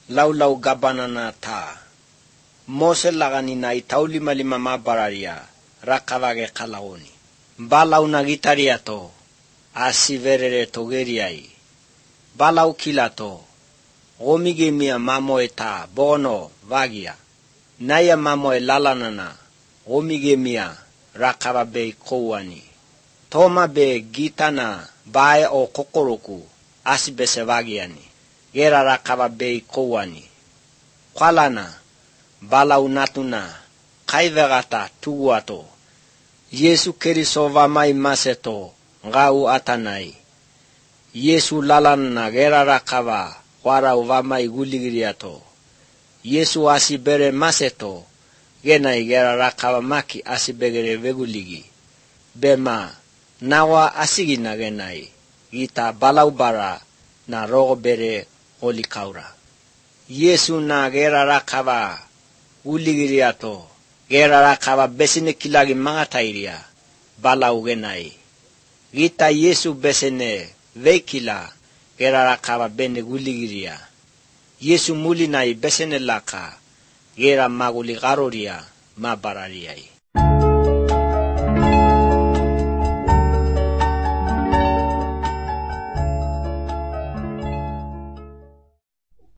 Laulau gabanana ta. Mose lagani na itauli malima mabararia rakavage kalaoni. Balau na gitariato asiverere togeriai. Balau kilato gomige mia mamoe ta bono vagia. Naya mamoe lalanana gomige mia rakava be kouani. Toma be gitana bae o kokoroku asibese vagiani. Gera rakava be kouani. Kwalana balau natuna kaivegata tuguato. Yesu keriso vamai maseto ngau atanai. Yesu lalanana gera rakava warau vamai guligiriato. Yesu asibere maseto genai gera rakava maki asibegere veguligi. Bema nawa asigina genai gita balau bara na rogo bere oli kaura. Yesu na gera rakava guligiriato. Gera rakava besine kilagi mangatairia balau genai. Gita Yesu besene veikila gera rakava bene guligiria. Yesu mulinai besene laka gera maguli garoria mabarariai.